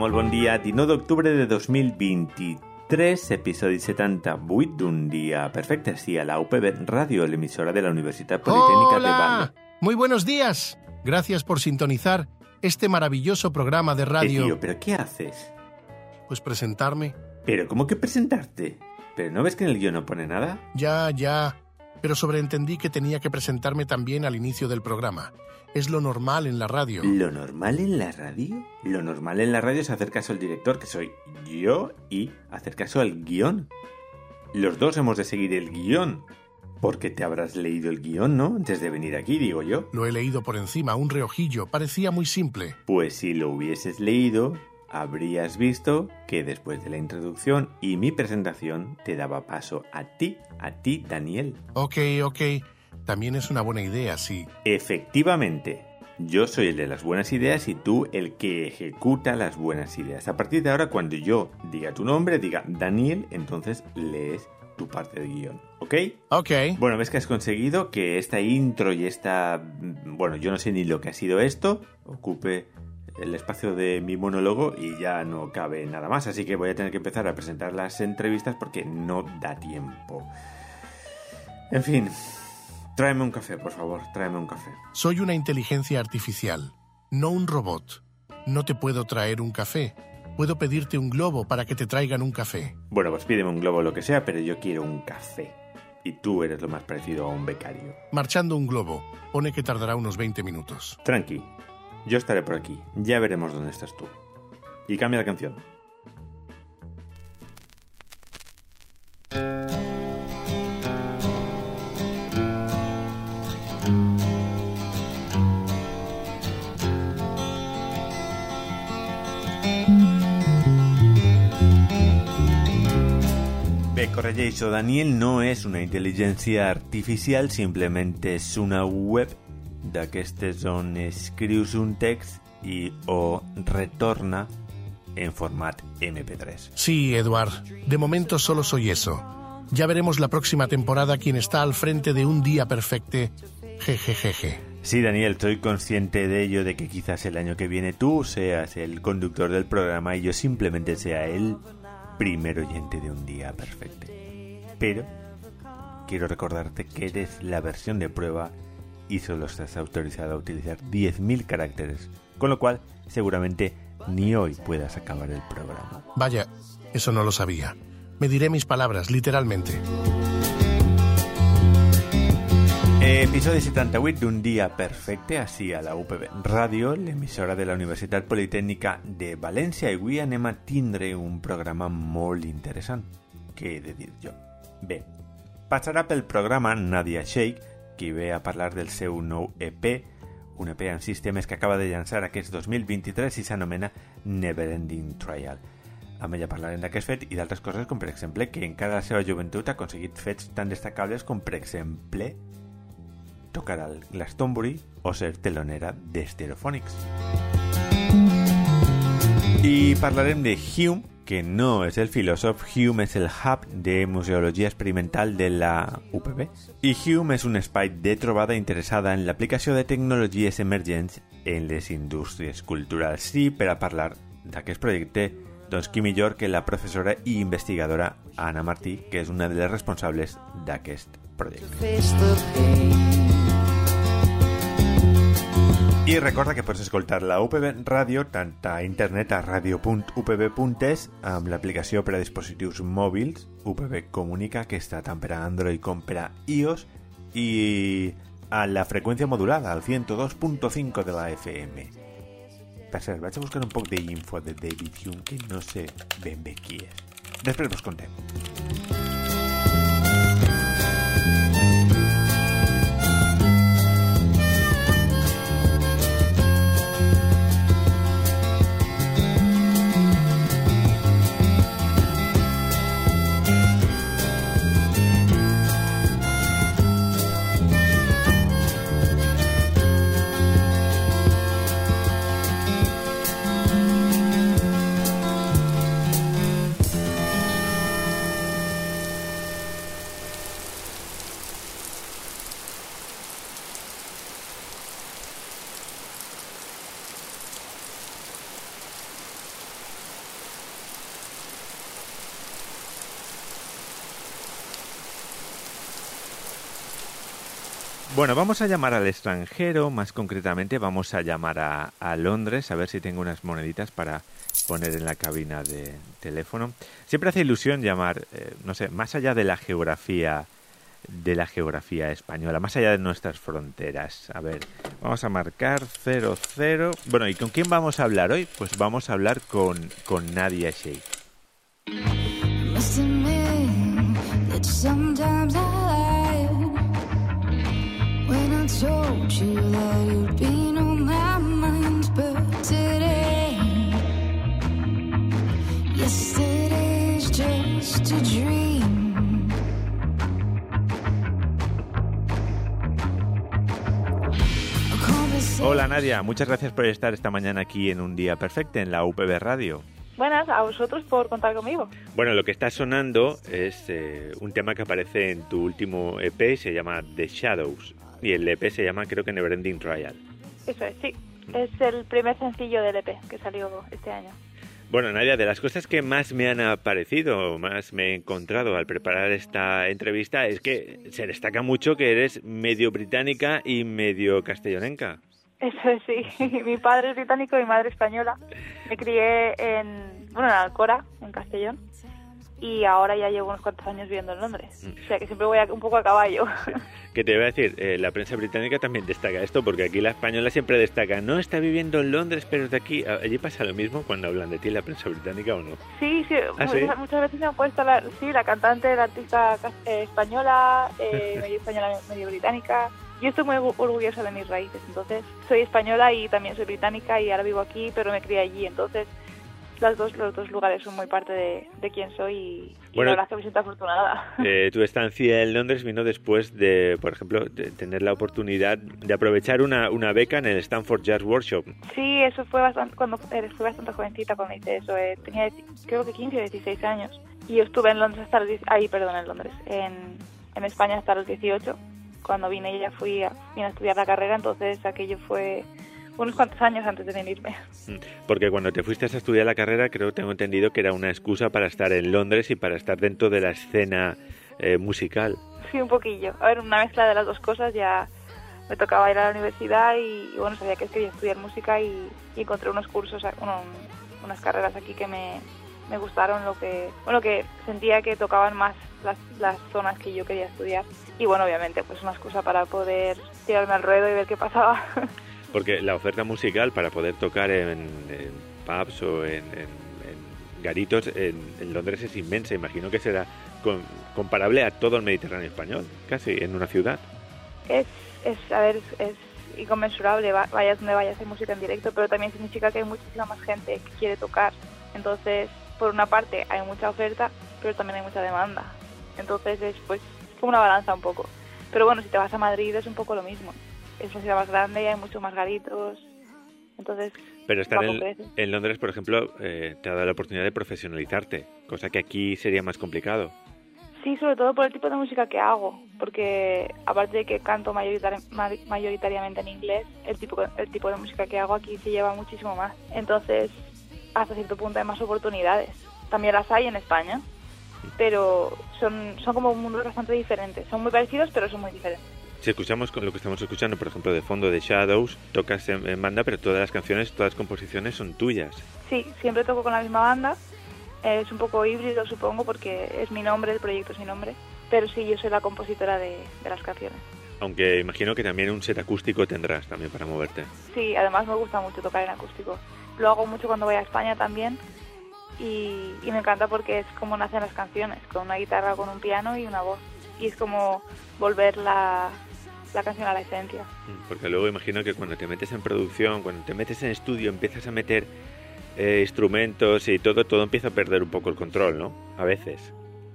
molt bon dia. 19 d'octubre de 2023, episodi 78 d'un día perfecte. Sí, a la UPB Radio, la emisora de la Universidad Politécnica de Banda. Muy buenos días. Gracias por sintonizar este maravilloso programa de radio. Tío, ¿pero qué haces? Pues presentarme. ¿Pero cómo que presentarte? ¿Pero no ves que en el guión no pone nada? Ya. Pero sobreentendí que tenía que presentarme también al inicio del programa. Es lo normal en la radio. ¿Lo normal en la radio? Lo normal en la radio es hacer caso al director, que soy yo, y hacer caso al guión. Los dos hemos de seguir el guión. Porque te habrás leído el guión, ¿no? Antes de venir aquí, digo yo. Lo he leído por encima, un reojillo. Parecía muy simple. Pues si lo hubieses leído, habrías visto que después de la introducción y mi presentación te daba paso a ti, Daniel. Ok. También es una buena idea, sí. Efectivamente. Yo soy el de las buenas ideas y tú el que ejecuta las buenas ideas. A partir de ahora, cuando yo diga tu nombre, diga Daniel, entonces lees tu parte del guión, ¿ok? Ok. Bueno, ves que has conseguido que esta intro y esta... Bueno, yo no sé ni lo que ha sido esto, ocupe el espacio de mi monólogo y ya no cabe nada más, así que voy a tener que empezar a presentar las entrevistas porque no da tiempo. En fin, tráeme un café, por favor, tráeme un café. Soy una inteligencia artificial, no un robot. No te puedo traer un café. Puedo pedirte un globo para que te traigan un café. Bueno, pues pídeme un globo o lo que sea, pero yo quiero un café. Y tú eres lo más parecido a un becario. Marchando un globo. Pone que tardará unos 20 minutos. Tranqui, yo estaré por aquí. Ya veremos dónde estás tú. Y cambia la canción. Corregeixo, Daniel no és una intel·ligència artificial, simplement és una web d'aquestes on escrius un text i o retorna en format MP3. Sí, Eduard. De momento solo soy eso. Ya veremos la próxima temporada quién está al frente de un día perfecto. Jejejeje. Sí, Daniel, soy consciente de ello, de que quizás el año que viene tú seas el conductor del programa y yo simplemente sea el primer oyente de un día perfecto. Pero quiero recordarte que eres la versión de prueba y solo estás autorizado a utilizar 10.000 caracteres, con lo cual seguramente ni hoy puedas acabar el programa. Vaya, eso no lo sabía. Me diré mis palabras, literalmente. Episodi 78 d'un dia perfecte, així a la UPB Radio, l'emissora de la Universitat Politécnica de València, i avui anem a tindre un programa molt interessant. Què he de dir jo? Bé, passarà pel programa Nadia Sheikh, qui ve a parlar del seu nou EP, un EP en sistemes que acaba de llançar aquest 2023 i s'anomena Neverending Trial. Amb ella parlarem d'aquest fet i d'altres coses, com per exemple que encara a la seva joventut ha aconseguit fets tan destacables com per exemple tocar al Glastonbury o ser telonera de Stereophonics. I parlarem de Hume, que no és el filòsof. Hume és el hub de museologia experimental de la UPB. I Hume és un espai de trobada interessada en l'aplicació de tecnologies emergents en les indústries culturals. Sí, per a parlar d'aquest projecte, doncs qui millor que la professora i investigadora Anna Martí, que és una de les responsables d'aquest projecte. I recorda que pots escoltar la UPB Ràdio tant a internet a radio.upb.es amb l'aplicació per a dispositius mòbils UPB Comunica, que està tant per a Android com per a iOS, i a la freqüència modulada al 102.5 de la FM. Per cert, vaig a buscar un poc d'info de David Hume, que no sé ben bé qui és. Després vos contem. Bueno, vamos a llamar al extranjero, más concretamente vamos a llamar a Londres, a ver si tengo unas moneditas para poner en la cabina de teléfono. Siempre hace ilusión llamar, no sé, más allá de la geografía española, más allá de nuestras fronteras. A ver, vamos a marcar 00. Bueno, ¿y con quién vamos a hablar hoy? Pues vamos a hablar con Nadia Sheikh. Told you that you'd been on my mind, but today, yesterday's just a dream. Hola Nadia, muchas gracias por estar esta mañana aquí en Un Día Perfecto en la UPV Radio. Buenas, a vosotros por contar conmigo. Bueno, lo que está sonando es un tema que aparece en tu último EP, se llama The Shadows. Y el EP se llama, creo que Neverending Trial. Eso es, sí. Es el primer sencillo del EP que salió este año. Bueno, Nadia, de las cosas que más me han aparecido, más me he encontrado al preparar esta entrevista, es que se destaca mucho que eres medio británica y medio castellonenca. Eso es, sí. Mi padre es británico y mi madre española. Me crié en Alcora, en Castellón. Y ahora ya llevo unos cuantos años viviendo en Londres. O sea que siempre voy un poco a caballo. Sí. ¿Qué te iba a decir? La prensa británica también destaca esto, porque aquí la española siempre destaca. No está viviendo en Londres, pero es de aquí. ¿Allí pasa lo mismo cuando hablan de ti la prensa británica o no? Sí, sí. ¿Ah, sí? Muchas veces me han puesto la cantante, la artista española, medio española, medio británica. Yo estoy muy orgullosa de mis raíces. Entonces, soy española y también soy británica y ahora vivo aquí, pero me crié allí. Entonces, los dos lugares son muy parte de quién soy y bueno, la verdad es que me siento afortunada. Tu estancia en Londres vino después de, por ejemplo, de tener la oportunidad de aprovechar una beca en el Stanford Jazz Workshop. Sí, eso fue cuando fui bastante jovencita cuando hice eso. Tenía creo que 15 o 16 años y yo estuve en Londres en España hasta los 18. Cuando vine ya vine a estudiar la carrera, entonces aquello fue unos cuantos años antes de venirme. Porque cuando te fuiste a estudiar la carrera, tengo entendido que era una excusa para estar en Londres y para estar dentro de la escena musical. Sí, un poquillo. A ver, una mezcla de las dos cosas. Ya me tocaba ir a la universidad y bueno, sabía que quería estudiar música y encontré unos cursos, unas carreras aquí que me gustaron, que sentía que tocaban más las zonas que yo quería estudiar. Y bueno, obviamente, pues una excusa para poder tirarme al ruedo y ver qué pasaba. Porque la oferta musical para poder tocar en pubs o en garitos en Londres es inmensa. Imagino que será comparable a todo el Mediterráneo español, casi, en una ciudad. Es inconmensurable, vayas donde vayas, hay música en directo, pero también significa que hay muchísima más gente que quiere tocar. Entonces, por una parte hay mucha oferta, pero también hay mucha demanda. Entonces es como una balanza un poco. Pero bueno, si te vas a Madrid es un poco lo mismo. Es una ciudad más grande y hay muchos más garitos, entonces... Pero estar en Londres, por ejemplo, te ha dado la oportunidad de profesionalizarte, cosa que aquí sería más complicado. Sí, sobre todo por el tipo de música que hago, porque aparte de que canto mayoritariamente en inglés, el tipo de música que hago aquí se lleva muchísimo más. Entonces, hasta cierto punto hay más oportunidades. También las hay en España, pero son como mundos bastante diferentes. Son muy parecidos, pero son muy diferentes. Si escuchamos con lo que estamos escuchando, por ejemplo, de fondo de Shadows, tocas en banda, pero todas las canciones, todas las composiciones son tuyas. Sí, siempre toco con la misma banda. Es un poco híbrido, supongo, porque es mi nombre, el proyecto es mi nombre. Pero sí, yo soy la compositora de las canciones. Aunque imagino que también un set acústico tendrás también para moverte. Sí, además me gusta mucho tocar en acústico. Lo hago mucho cuando voy a España también. Y me encanta porque es como nacen las canciones, con una guitarra, con un piano y una voz. Y es como volver la canción a la esencia. Porque luego imagino que cuando te metes en producción, cuando te metes en estudio, empiezas a meter instrumentos y todo empieza a perder un poco el control, ¿no? A veces.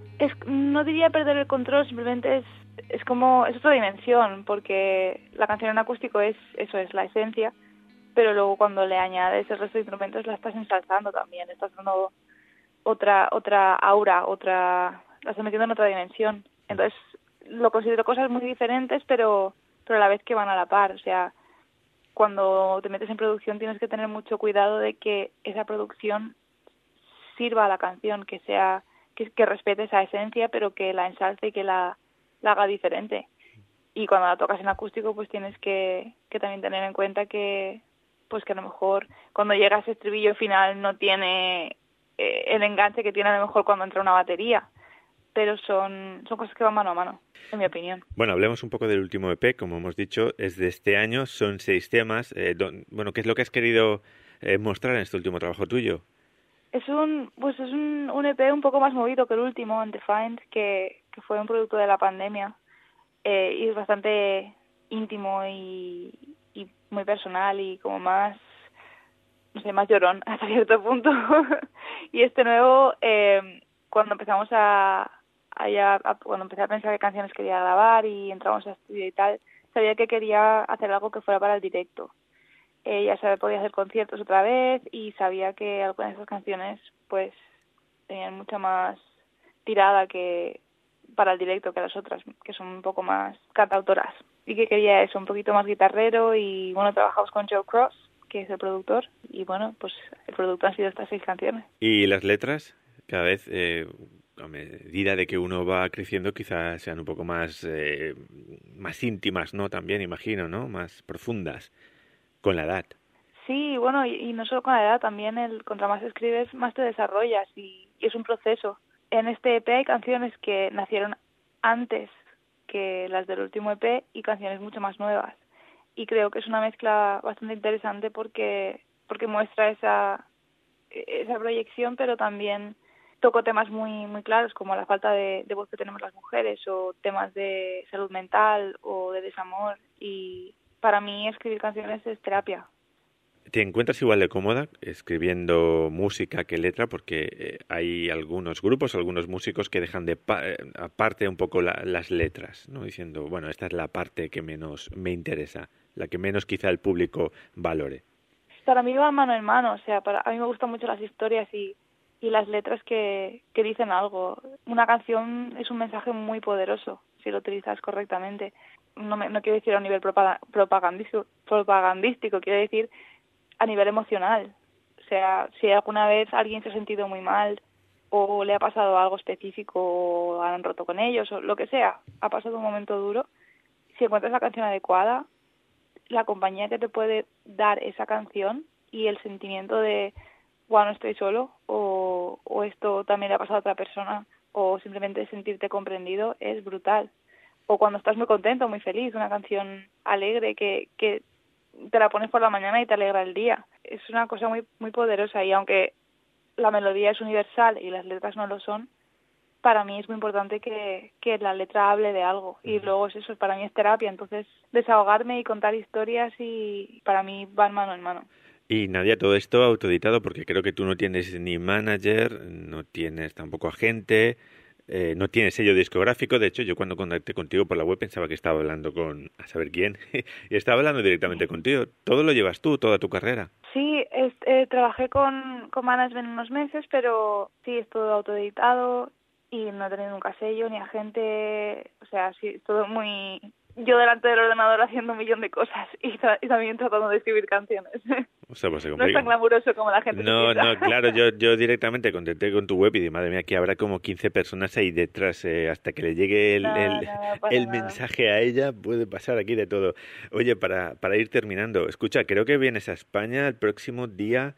No diría perder el control, simplemente es otra dimensión, porque la canción en acústico es la esencia, pero luego cuando le añades el resto de instrumentos la estás ensalzando también, estás dando otra aura, la estás metiendo en otra dimensión. Entonces lo considero cosas muy diferentes, pero a la vez que van a la par. O sea, cuando te metes en producción tienes que tener mucho cuidado de que esa producción sirva a la canción, que respete esa esencia, pero que la ensalce y que la haga diferente. y cuando la tocas en acústico pues tienes que también tener en cuenta que pues que a lo mejor cuando llega ese estribillo final no tiene el enganche que tiene a lo mejor cuando entra una batería, pero son cosas que van mano a mano, en mi opinión. Bueno, hablemos un poco del último EP, como hemos dicho, es de este año, son 6 temas. Bueno, ¿qué es lo que has querido mostrar en este último trabajo tuyo? Es un EP un poco más movido que el último, Undefined, que fue un producto de la pandemia, y es bastante íntimo y muy personal y como más, no sé, más llorón hasta cierto punto. Y este nuevo, cuando empezamos cuando empecé a pensar qué canciones quería grabar y entramos a estudio y tal, sabía que quería hacer algo que fuera para el directo. Ya sabía que podía hacer conciertos otra vez y sabía que algunas de esas canciones pues tenían mucha más tirada que para el directo que las otras, que son un poco más cantautoras. Y que quería eso, un poquito más guitarrero y bueno, trabajamos con Joe Cross, que es el productor, y bueno, pues el producto han sido estas 6 canciones. ¿Y las letras? Cada vez, a medida de que uno va creciendo, quizás sean un poco más íntimas, ¿no? También, imagino, ¿no? Más profundas, con la edad. Sí, bueno, y no solo con la edad, también contra más escribes, más te desarrollas y es un proceso. En este EP hay canciones que nacieron antes que las del último EP y canciones mucho más nuevas. Y creo que es una mezcla bastante interesante porque muestra esa proyección, pero también toco temas muy muy claros como la falta de voz que tenemos las mujeres o temas de salud mental o de desamor, y para mí escribir canciones es terapia. ¿Te encuentras igual de cómoda escribiendo música que letra? Porque hay algunos grupos, algunos músicos que dejan aparte un poco las letras, ¿no? Diciendo, bueno, esta es la parte que menos me interesa, la que menos quizá el público valore. Para mí va mano en mano, o sea, a mí me gustan mucho las historias y las letras que dicen algo. Una canción es un mensaje muy poderoso si lo utilizas correctamente. No quiero decir a un nivel propagandístico, quiero decir a nivel emocional. O sea, si alguna vez alguien se ha sentido muy mal o le ha pasado algo específico o han roto con ellos o lo que sea, ha pasado un momento duro, si encuentras la canción adecuada, la compañía que te puede dar esa canción y el sentimiento de wow, no estoy solo, o esto también le ha pasado a otra persona, o simplemente sentirte comprendido, es brutal. O cuando estás muy contento, muy feliz, una canción alegre que te la pones por la mañana y te alegra el día. Es una cosa muy muy poderosa, y aunque la melodía es universal y las letras no lo son, para mí es muy importante que la letra hable de algo. Y luego es eso, para mí es terapia, entonces desahogarme y contar historias y para mí van mano en mano. Y Nadia, todo esto autoeditado porque creo que tú no tienes ni manager, no tienes tampoco agente, no tienes sello discográfico. De hecho, yo cuando contacté contigo por la web pensaba que estaba hablando con a saber quién y estaba hablando directamente contigo. ¿Todo lo llevas tú, toda tu carrera? Sí, trabajé con management unos meses, pero sí, es todo autoeditado y no he tenido nunca sello ni agente. O sea, sí, es todo muy... Yo delante del ordenador haciendo un millón de cosas y también tratando de escribir canciones. O sea, pues no es tan glamuroso como la gente No, piensa. no, claro, yo directamente contacté con tu web y dije, madre mía, aquí habrá como 15 personas ahí detrás, hasta que le llegue el mensaje a ella, puede pasar aquí de todo. Oye, para ir terminando, escucha, creo que vienes a España el próximo día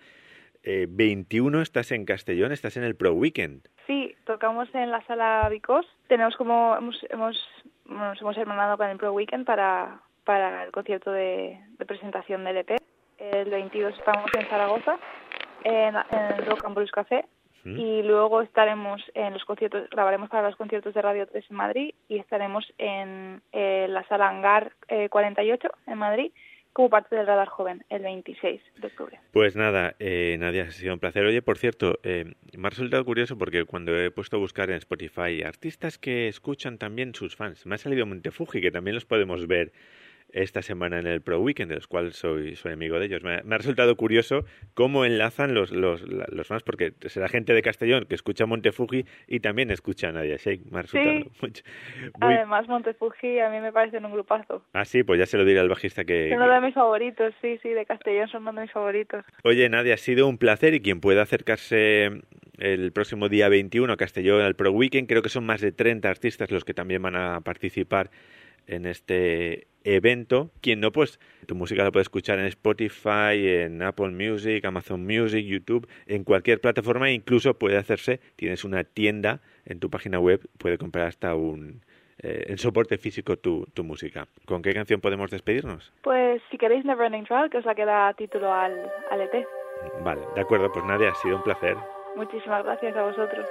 21, estás en Castellón, estás en el Pro Weekend. Sí, tocamos en la sala Vicós. Tenemos como nos hemos hermanado con el Pro Weekend para el concierto de presentación del EP. El 22 estamos en Zaragoza, en el Rock and Blues Café, y luego estaremos en los conciertos, grabaremos para los conciertos de Radio 3 en Madrid, y estaremos en la sala Hangar 48 en Madrid, como parte del Radar Joven, el 26 de octubre. Pues nada, Nadia, ha sido un placer. Oye, por cierto, me ha resultado curioso porque cuando he puesto a buscar en Spotify artistas que escuchan también sus fans, me ha salido Montefuji, que también los podemos ver esta semana en el Pro Weekend, de los cuales soy amigo de ellos. Me ha resultado curioso cómo enlazan los fans, porque será gente de Castellón que escucha Montefuji y también escucha a Nadia Sheikh. Me ha resultado mucho. Además, Montefuji a mí me parece un grupazo. Ah, sí, pues ya se lo diré al bajista que... Es uno de mis favoritos, sí, de Castellón son uno de mis favoritos. Oye, Nadia, ha sido un placer, y quien pueda acercarse el próximo día 21 a Castellón al Pro Weekend, creo que son más de 30 artistas los que también van a participar en este evento. Quien no, pues tu música la puedes escuchar en Spotify, en Apple Music, Amazon Music, YouTube, en cualquier plataforma. Incluso puede hacerse, tienes una tienda en tu página web, puede comprar hasta en soporte físico tu música. ¿Con qué canción podemos despedirnos? Pues si queréis Neverending Trial, que es la que da título al EP. Vale, de acuerdo, pues Nadia, ha sido un placer. Muchísimas gracias a vosotros.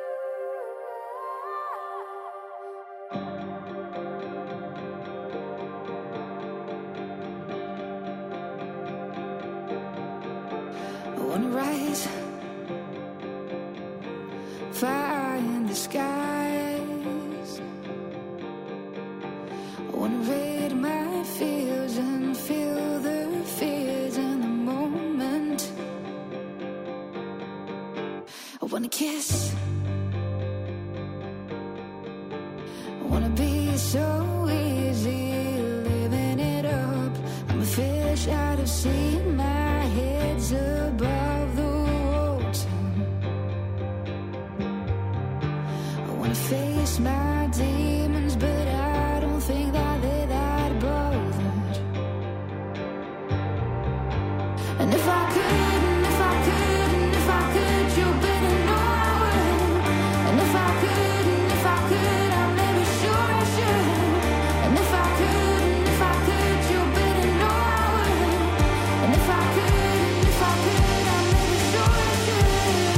Fire in the skies. I wanna raid my fields and feel the fears in the moment. I wanna kiss. I wanna be so easy living it up. I'm a fish out of sea, my head's above the water. I wanna face my demons, but I don't think that they're that bothered. And if I could, and if I could, and if I could, you better know I would. And if I could, and if I could, I'm never sure I should. And if I could, and if I could, you better know I would. And if I could, and if I could, I'm never sure I should.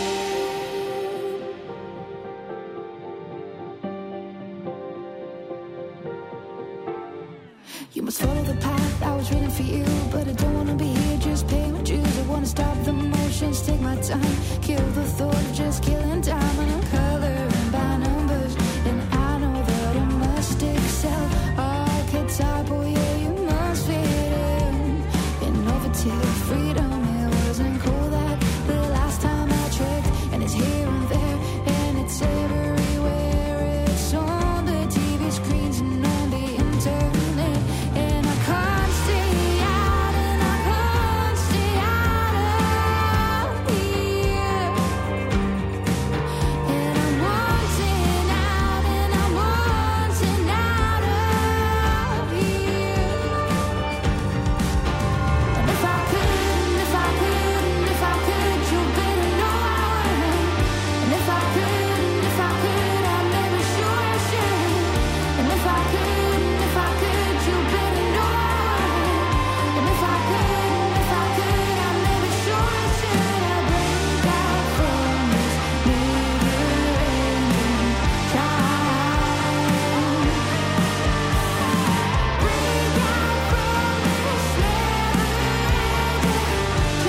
You must follow the path I was reading for you, but I don't wanna be here, just pay my dues. I wanna stop the motions, take my time, kill the thought of just killing time. And I'm coloring by numbers, and I know that I must excel. Archetypal, yeah, you must fit in. Innovative freedom, it wasn't cool that the last time I checked. And it's here and there, and it's everywhere. It's on the TV screens and on the internet. And I can't stay out, and I can't stay out of here. And I'm wanting out, and I'm wanting out of here. And if I could, and if I could, and if I could, you better know I would. And if I could, and if I could, I'm never sure I should. And if I could, and if I could, you better know I would. And if I could, and if I could, I'm never sure I should. I break out from this never-ending time. Break out from this never-ending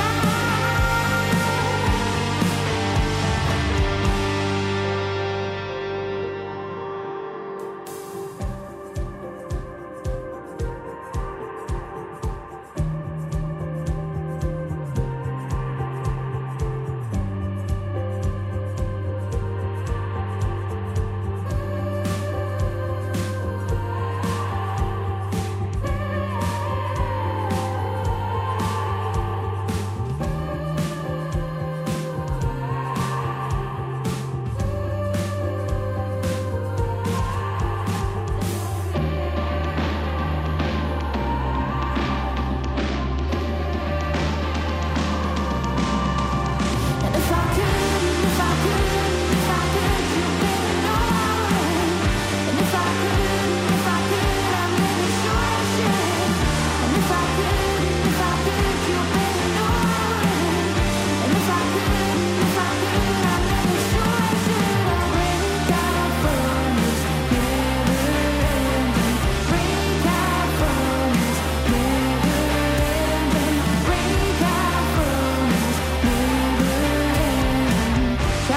And if I could, and if I could, and if I could, you better know I would. And if I could, and if I could, I'm never sure I should. And if I could, and if I could, you better know I would. And if I could, and if I could, I'm never sure I should. I'll break out from this never-ending, break out from this never-ending, break out from this never-ending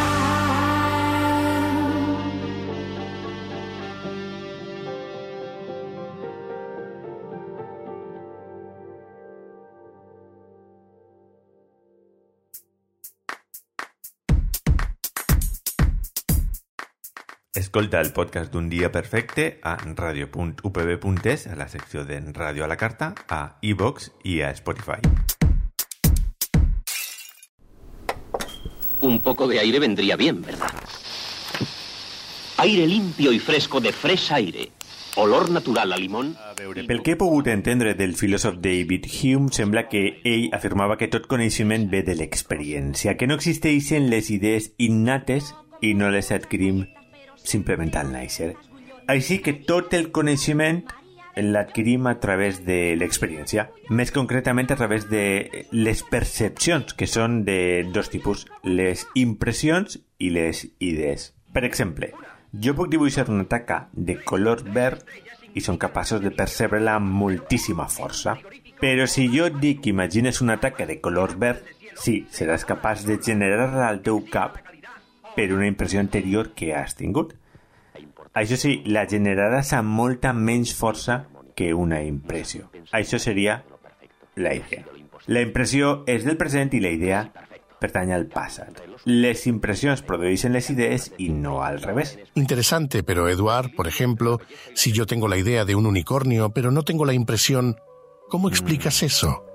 time. Escolta el podcast d'un dia perfecte a radio.upb.es, a la secció de Ràdio a la Carta, a iVoox i a Spotify. Un poco de aire vendría bien, ¿verdad? Aire limpio y fresco de Fresh Aire. olor natural a limón... Pel que he pogut entendre del filòsof David Hume, sembla que ell afirmava que tot coneixement ve de l'experiència, que no existeixen les idees innates i no les adquirim simplement al néixer. Així que tot el coneixement l'adquirim a través de l'experiència, més concretament a través de les percepcions, que són de dos tipus, les impressions i les idees. Per exemple, jo puc dibuixar una taca de color verd i són capaços de percebre-la amb moltíssima força. Però si jo et dic que imagines una taca de color verd, sí, seràs capaç de generar-la al teu cap per una impressió anterior que has tingut. Això sí, la generaràs amb molta menys força que una impressió. Això seria la idea. La impressió és del present i la idea pertany al passat. Les impresiones producen las ideas y no al revés. Interesante, pero Eduard, por ejemplo, si yo tengo la idea de un unicornio, pero no tengo la impresión, ¿cómo explicas eso?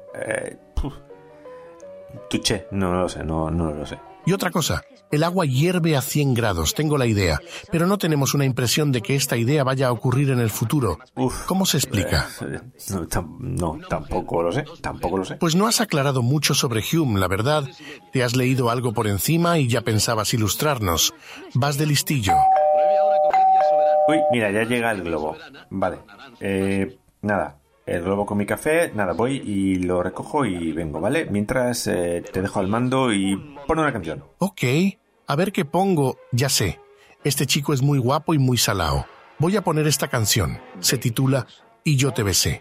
Tuché, no lo sé, no lo sé. Y otra cosa, el agua hierve a 100 grados, tengo la idea, pero no tenemos una impresión de que esta idea vaya a ocurrir en el futuro. ¿Cómo se explica? No, tampoco lo sé. Pues no has aclarado mucho sobre Hume, la verdad. Te has leído algo por encima y ya pensabas ilustrarnos. Vas de listillo. Uy, mira, ya llega el globo. Vale. Nada. El globo con mi café, nada, voy y lo recojo y vengo, ¿vale? Mientras te dejo al mando y pon una canción. Ok, a ver qué pongo, ya sé. Este chico es muy guapo y muy salao. Voy a poner esta canción. Se titula Y yo te besé.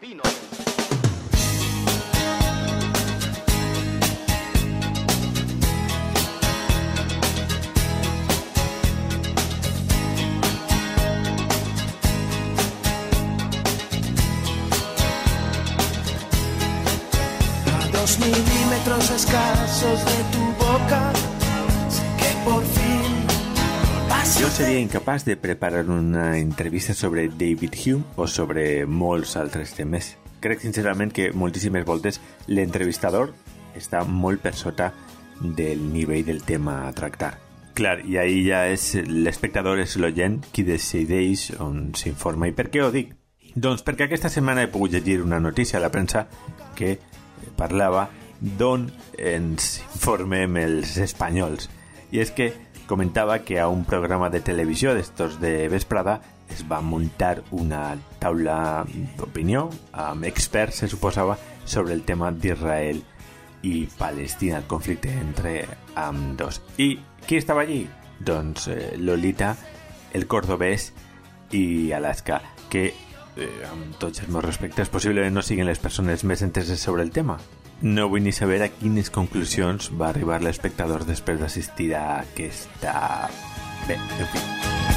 Milímetros escasos de tu boca, sé que por fin Yo sería incapaz de preparar una entrevista sobre David Hume o sobre molts altres temes. Crec sincerament que moltíssimes voltes l'entrevistador està molt per sota del nivell del tema a tractar. Clar, i ahí ja és l'espectador, és l'oient qui decideix on s'informa. I per què ho dic? Doncs perquè aquesta setmana he pogut llegir una notícia a la premsa que parlava d'on ens informem els espanyols. I és que comentava que a un programa de televisió d'estos de vesprada es va muntar una taula d'opinió amb experts, se suposava, sobre el tema d'Israel i Palestina, el conflicte entre ambdós. I qui estava allí? Doncs Lolita, el cordobès i Alaska, que amb tots els meus respectes possiblement no siguin les persones més enteses sobre el tema. No vull ni saber a quines conclusions va arribar l'espectador després d'assistir a aquesta... Bé, en fi.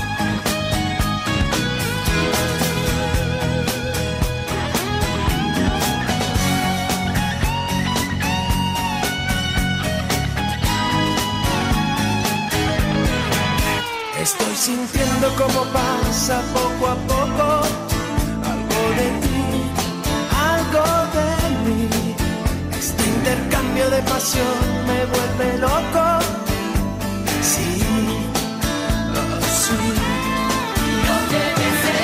estoy sintiendo como pasa poco a poco algo de ti, algo de mí. Este intercambio de pasión me vuelve loco. Sí, oh, sí. Yo te besé.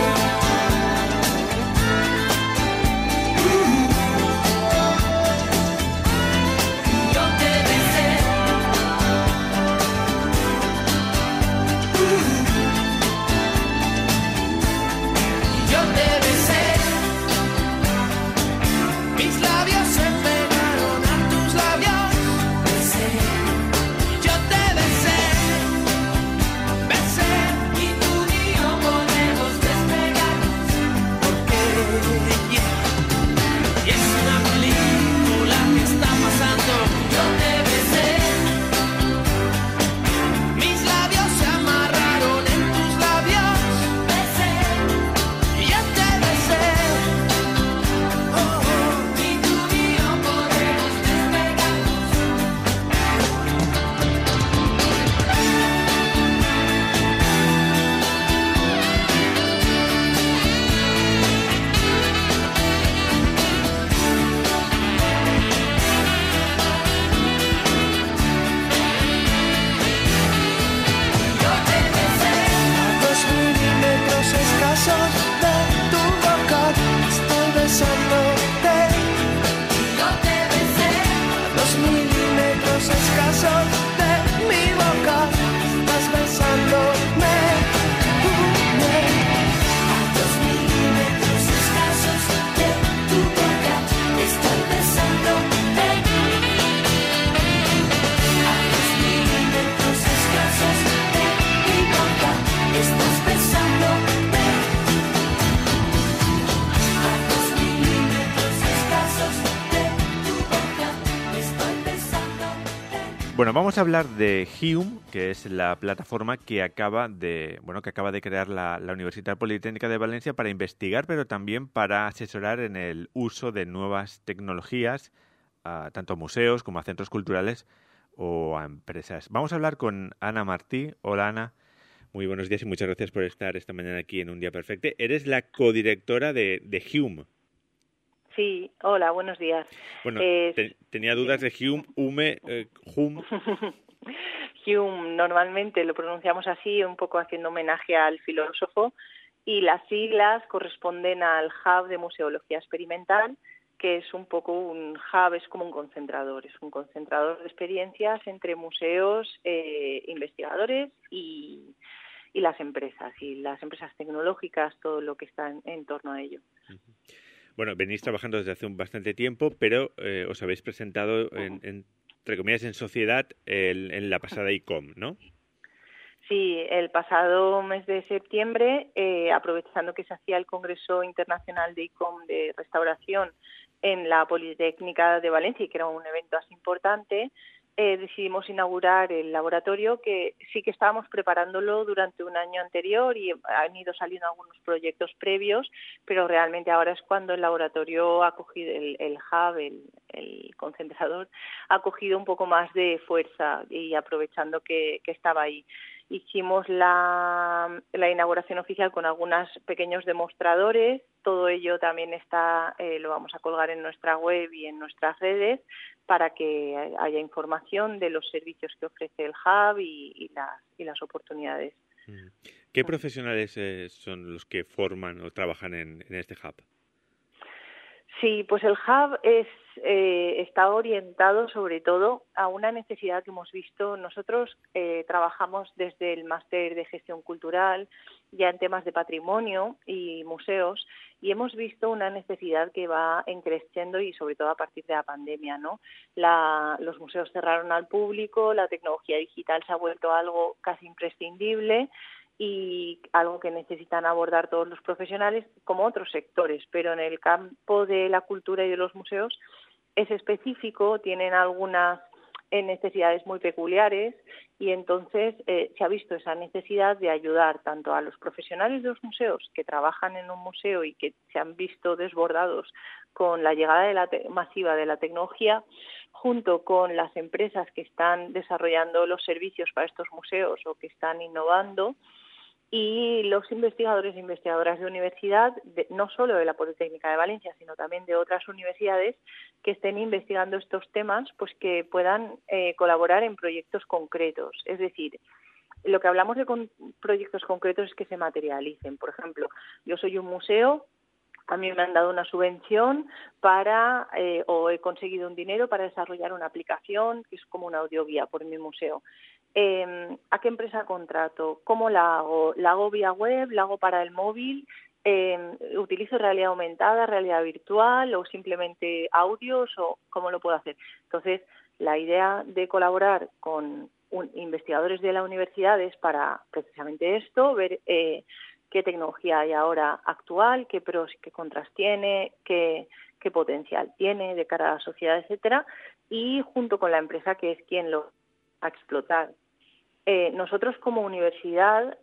Yo te besé. Yo te besé. Mis labios se pegaron a tus labios. Besé. Bueno, vamos a hablar de Hume, que es la plataforma que acaba de crear la Universidad Politécnica de Valencia para investigar, pero también para asesorar en el uso de nuevas tecnologías, tanto a museos como a centros culturales o a empresas. Vamos a hablar con Ana Martí. Hola, Ana. Muy buenos días y muchas gracias por estar esta mañana aquí en Un Día Perfecto. Eres la codirectora de Hume. Sí, hola, buenos días. Bueno, tenía dudas de Hume, Hume. Hume, normalmente lo pronunciamos así, un poco haciendo homenaje al filósofo, y las siglas corresponden al Hub de Museología Experimental, que es un poco un hub, es como un concentrador de experiencias entre museos, investigadores y las empresas tecnológicas, todo lo que está en torno a ello. Bueno, venís trabajando desde hace bastante tiempo, pero os habéis presentado, entre comillas, en sociedad en la pasada ICOM, ¿no? Sí, el pasado mes de septiembre, aprovechando que se hacía el Congreso Internacional de ICOM de Restauración en la Politécnica de Valencia, y que era un evento así importante, decidimos inaugurar el laboratorio, que sí que estábamos preparándolo durante un año anterior y han ido saliendo algunos proyectos previos, pero realmente ahora es cuando el laboratorio ha cogido, el hub, el concentrador, ha cogido un poco más de fuerza, y aprovechando que estaba ahí. Hicimos la inauguración oficial con algunos pequeños demostradores. Todo ello también lo vamos a colgar en nuestra web y en nuestras redes para que haya información de los servicios que ofrece el hub y las oportunidades. ¿Qué profesionales son los que forman o trabajan en este hub? Sí, pues el hub está orientado sobre todo a una necesidad que hemos visto. Nosotros trabajamos desde el máster de gestión cultural, ya en temas de patrimonio y museos, y hemos visto una necesidad que va creciendo, y sobre todo a partir de la pandemia, ¿no? Los museos cerraron al público, la tecnología digital se ha vuelto algo casi imprescindible, y algo que necesitan abordar todos los profesionales, como otros sectores, pero en el campo de la cultura y de los museos es específico, tienen algunas necesidades muy peculiares, y entonces se ha visto esa necesidad de ayudar tanto a los profesionales de los museos que trabajan en un museo y que se han visto desbordados con la llegada masiva de la tecnología, junto con las empresas que están desarrollando los servicios para estos museos o que están innovando, y los investigadores e investigadoras de universidad, no solo de la Politécnica de Valencia, sino también de otras universidades que estén investigando estos temas, pues que puedan colaborar en proyectos concretos. Es decir, lo que hablamos de proyectos concretos es que se materialicen. Por ejemplo, yo soy un museo, a mí me han dado una subvención o he conseguido un dinero para desarrollar una aplicación que es como una audioguía por mi museo. ¿A qué empresa contrato? ¿Cómo la hago? ¿La hago vía web? ¿La hago para el móvil? ¿Utilizo realidad aumentada, realidad virtual o simplemente audios? ¿O cómo lo puedo hacer? Entonces, la idea de colaborar con investigadores de la universidad es para precisamente esto, ver qué tecnología hay ahora actual, qué pros y qué contras tiene, qué potencial tiene de cara a la sociedad, etcétera, y junto con la empresa que es quien lo va a explotar. Nosotros como universidad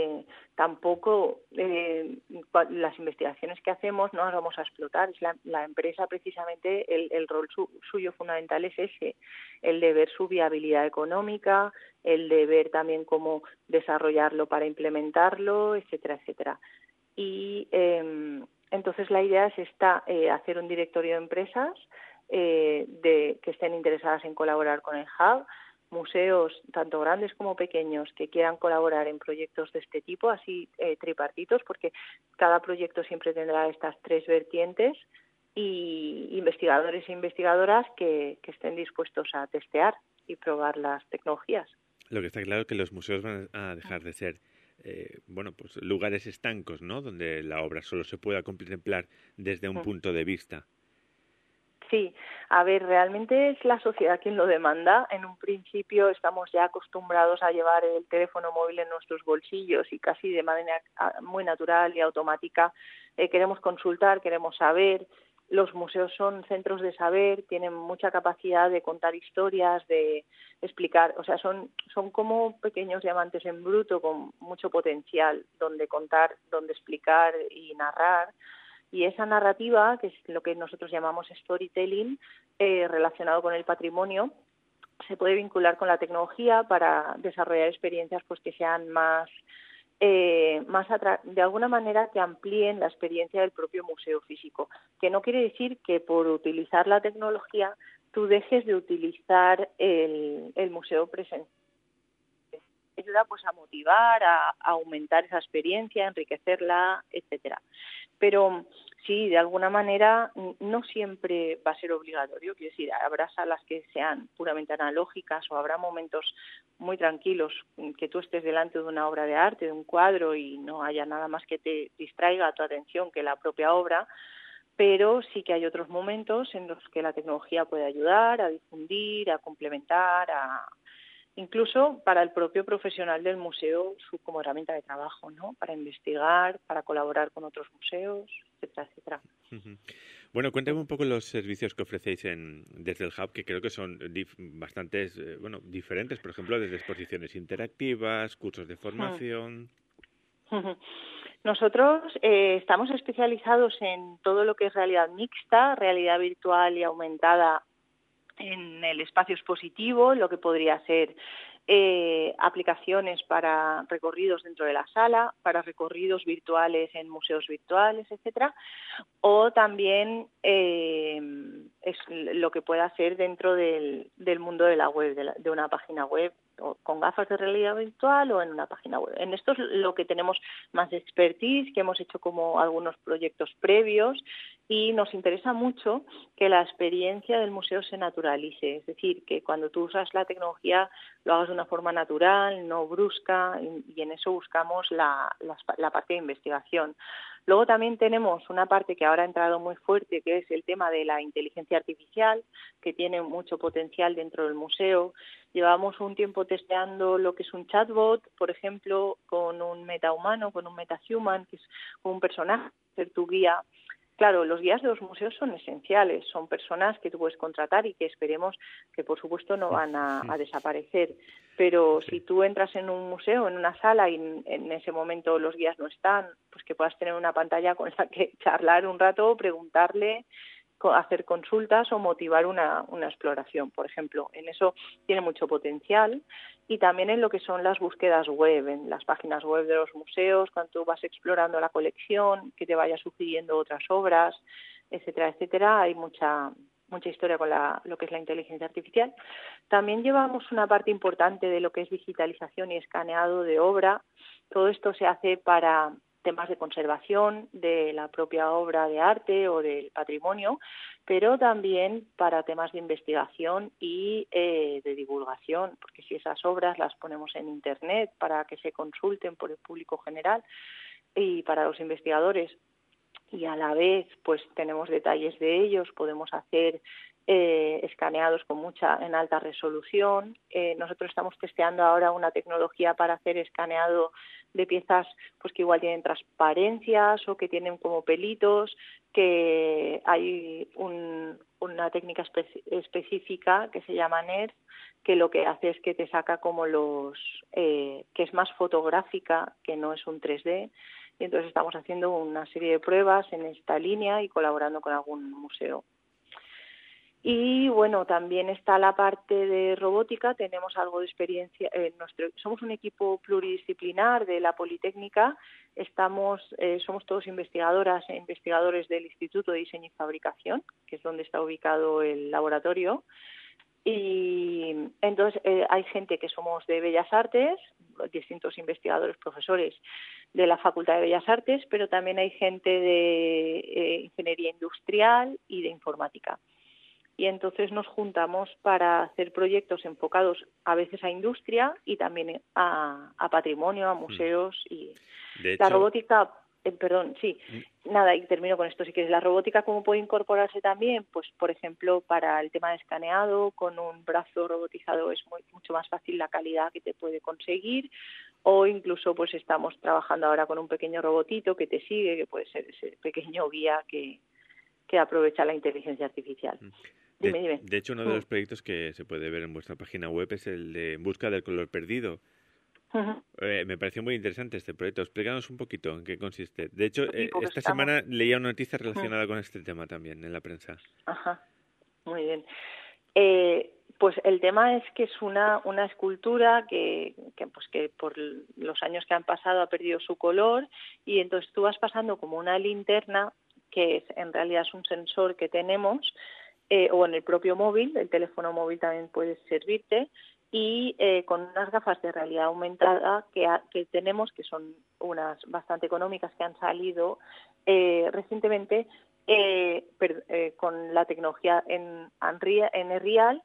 tampoco las investigaciones que hacemos no las vamos a explotar. Es la empresa precisamente, el rol suyo fundamental es ese, el de ver su viabilidad económica, el de ver también cómo desarrollarlo para implementarlo, etcétera, etcétera. Y entonces la idea es hacer un directorio de empresas que estén interesadas en colaborar con el hub, museos tanto grandes como pequeños que quieran colaborar en proyectos de este tipo, así tripartitos, porque cada proyecto siempre tendrá estas tres vertientes, y investigadores e investigadoras que estén dispuestos a testear y probar las tecnologías. Lo que está claro es que los museos van a dejar de ser pues lugares estancos, ¿no? Donde la obra solo se pueda contemplar desde un punto de vista. Sí, a ver, realmente es la sociedad quien lo demanda. En un principio estamos ya acostumbrados a llevar el teléfono móvil en nuestros bolsillos y casi de manera muy natural y automática queremos consultar, queremos saber, los museos son centros de saber, tienen mucha capacidad de contar historias, de explicar, o sea, son como pequeños diamantes en bruto con mucho potencial donde contar, donde explicar y narrar. Y esa narrativa, que es lo que nosotros llamamos storytelling, relacionado con el patrimonio, se puede vincular con la tecnología para desarrollar experiencias pues que sean de alguna manera que amplíen la experiencia del propio museo físico, que no quiere decir que por utilizar la tecnología tú dejes de utilizar el museo presencial. Ayuda pues a motivar, a aumentar esa experiencia, a enriquecerla, etcétera. Pero sí, de alguna manera no siempre va a ser obligatorio. Quiero decir, habrá salas que sean puramente analógicas o habrá momentos muy tranquilos que tú estés delante de una obra de arte, de un cuadro y no haya nada más que te distraiga tu atención que la propia obra, pero sí que hay otros momentos en los que la tecnología puede ayudar a difundir, a complementar, incluso para el propio profesional del museo como herramienta de trabajo, ¿no? Para investigar, para colaborar con otros museos, etcétera, etcétera. Bueno, cuéntame un poco los servicios que ofrecéis desde el Hub, que creo que son bastantes, diferentes, por ejemplo, desde exposiciones interactivas, cursos de formación. Nosotros estamos especializados en todo lo que es realidad mixta, realidad virtual y aumentada en el espacio expositivo, lo que podría ser aplicaciones para recorridos dentro de la sala, para recorridos virtuales en museos virtuales, etcétera, o también es lo que pueda ser dentro del mundo de la web, de una página web, o con gafas de realidad virtual o en una página web. En esto es lo que tenemos más expertise, que hemos hecho como algunos proyectos previos, y nos interesa mucho que la experiencia del museo se naturalice, es decir, que cuando tú usas la tecnología lo hagas de una forma natural, no brusca, y en eso buscamos la parte de investigación. Luego también tenemos una parte que ahora ha entrado muy fuerte, que es el tema de la inteligencia artificial, que tiene mucho potencial dentro del museo. Llevamos un tiempo testeando lo que es un chatbot, por ejemplo, con un metahumano, con un metahuman, que es un personaje, ser tu guía. Claro, los guías de los museos son esenciales, son personas que tú puedes contratar y que esperemos que, por supuesto, no van a desaparecer. Pero si tú entras en un museo, en una sala, y en ese momento los guías no están, pues que puedas tener una pantalla con la que charlar un rato, preguntarle, hacer consultas o motivar una exploración, por ejemplo. En eso tiene mucho potencial. Y también en lo que son las búsquedas web, en las páginas web de los museos, cuando tú vas explorando la colección, que te vaya sugiriendo otras obras, etcétera, etcétera. Hay mucha historia con lo que es la inteligencia artificial. También llevamos una parte importante de lo que es digitalización y escaneado de obra. Todo esto se hace para temas de conservación de la propia obra de arte o del patrimonio, pero también para temas de investigación y de divulgación, porque si esas obras las ponemos en Internet para que se consulten por el público general y para los investigadores, y a la vez pues tenemos detalles de ellos, podemos hacer escaneados en alta resolución. Nosotros estamos testeando ahora una tecnología para hacer escaneado de piezas pues que igual tienen transparencias o que tienen como pelitos, que hay una técnica específica que se llama NERF, que lo que hace es que te saca como que es más fotográfica, que no es un 3D, y entonces estamos haciendo una serie de pruebas en esta línea y colaborando con algún museo. Y bueno, también está la parte de robótica, tenemos algo de experiencia, somos un equipo pluridisciplinar de la Politécnica, somos todos investigadoras e investigadores del Instituto de Diseño y Fabricación, que es donde está ubicado el laboratorio, y entonces hay gente que somos de Bellas Artes, distintos investigadores, profesores de la Facultad de Bellas Artes, pero también hay gente de Ingeniería Industrial y de Informática. Y entonces nos juntamos para hacer proyectos enfocados a veces a industria y también a patrimonio, a museos. Y de hecho, la robótica, nada, y termino con esto si quieres. La robótica, ¿cómo puede incorporarse también? Pues, por ejemplo, para el tema de escaneado, con un brazo robotizado es mucho más fácil la calidad que te puede conseguir, o incluso pues estamos trabajando ahora con un pequeño robotito que te sigue, que puede ser ese pequeño guía que que aprovecha la inteligencia artificial. Dime. De hecho, uno de los proyectos que se puede ver en vuestra página web es el de En busca del color perdido. Me pareció muy interesante este proyecto. Explícanos un poquito en qué consiste. De hecho, esta semana leía una noticia relacionada con este tema también en la prensa. Ajá, muy bien. Pues el tema es que es una escultura que por los años que han pasado ha perdido su color, y entonces tú vas pasando como una linterna, que en realidad es un sensor que tenemos, o en el propio móvil, el teléfono móvil también puede servirte, y con unas gafas de realidad aumentada que tenemos, que son unas bastante económicas que han salido recientemente con la tecnología en Unreal,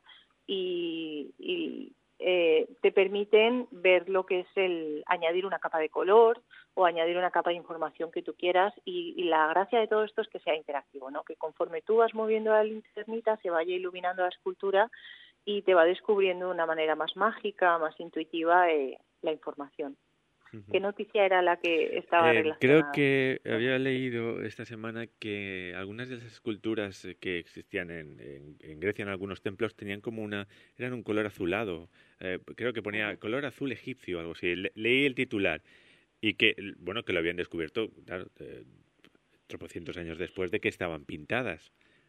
y te permiten ver lo que es añadir una capa de color o añadir una capa de información que tú quieras, y la gracia de todo esto es que sea interactivo, ¿no? Que conforme tú vas moviendo la linternita se vaya iluminando la escultura y te va descubriendo de una manera más mágica, más intuitiva la información. ¿Qué noticia era la que estaba relacionada? Creo que había leído esta semana que algunas de las esculturas que existían en Grecia, en algunos templos, tenían eran un color azulado. Creo que ponía color azul egipcio, algo así. Leí el titular, y que lo habían descubierto, claro, tropocientos años después de que estaban pintadas.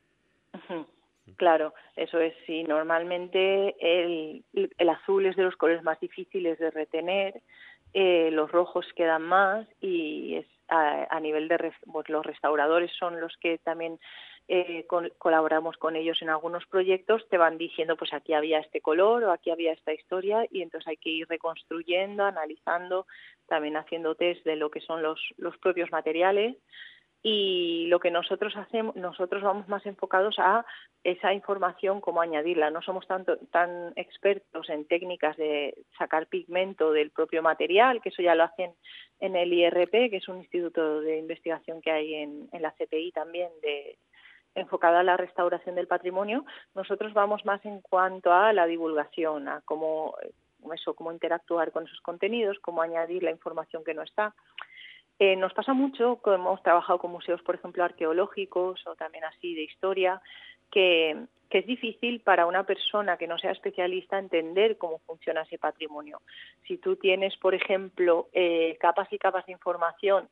Claro, eso es. Sí, normalmente el azul es de los colores más difíciles de retener. Los rojos quedan más, y es a nivel de los restauradores son los que también colaboramos con ellos en algunos proyectos. Te van diciendo, pues aquí había este color o aquí había esta historia, y entonces hay que ir reconstruyendo, analizando, también haciendo test de lo que son los propios materiales. Y lo que nosotros hacemos, nosotros vamos más enfocados a esa información, cómo añadirla. No somos tan expertos en técnicas de sacar pigmento del propio material, que eso ya lo hacen en el IRP, que es un instituto de investigación que hay en la CPI también, enfocada a la restauración del patrimonio. Nosotros vamos más en cuanto a la divulgación, a cómo interactuar con esos contenidos, cómo añadir la información que no está. Nos pasa mucho, hemos trabajado con museos, por ejemplo, arqueológicos o también así de historia, que es difícil para una persona que no sea especialista entender cómo funciona ese patrimonio. Si tú tienes, por ejemplo, capas y capas de información,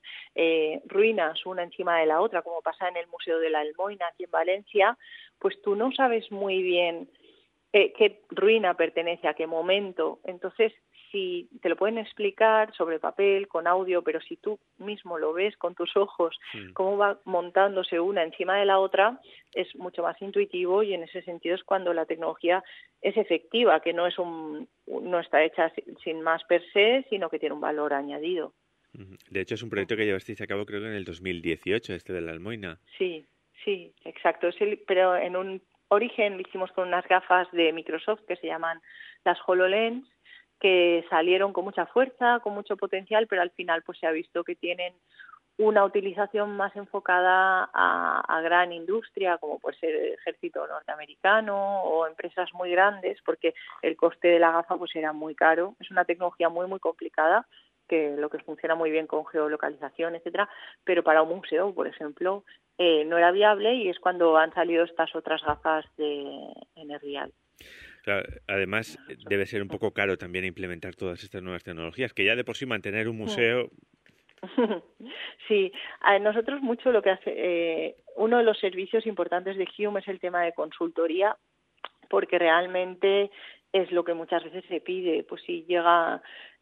ruinas una encima de la otra, como pasa en el Museo de la Almoina aquí en Valencia, pues tú no sabes muy bien qué ruina pertenece a qué momento. Entonces, si te lo pueden explicar sobre papel, con audio, pero si tú mismo lo ves con tus ojos, cómo va montándose una encima de la otra, es mucho más intuitivo, y en ese sentido es cuando la tecnología es efectiva, que no está hecha sin más per se, sino que tiene un valor añadido. De hecho, es un proyecto que llevasteis a cabo, creo que en el 2018, de la Almoina. Sí, exacto. Pero en un origen lo hicimos con unas gafas de Microsoft que se llaman las HoloLens, que salieron con mucha fuerza, con mucho potencial, pero al final pues se ha visto que tienen una utilización más enfocada a gran industria, como puede ser el ejército norteamericano o empresas muy grandes, porque el coste de la gafa pues era muy caro. Es una tecnología muy, muy complicada, que lo que funciona muy bien con geolocalización, etcétera, pero para un museo, por ejemplo, no era viable, y es cuando han salido estas otras gafas en Unreal. Claro, además debe ser un poco caro también implementar todas estas nuevas tecnologías, que ya de por sí mantener un museo... Sí, a nosotros mucho lo que hace, uno de los servicios importantes de Hume es el tema de consultoría, porque realmente es lo que muchas veces se pide. Pues si llega...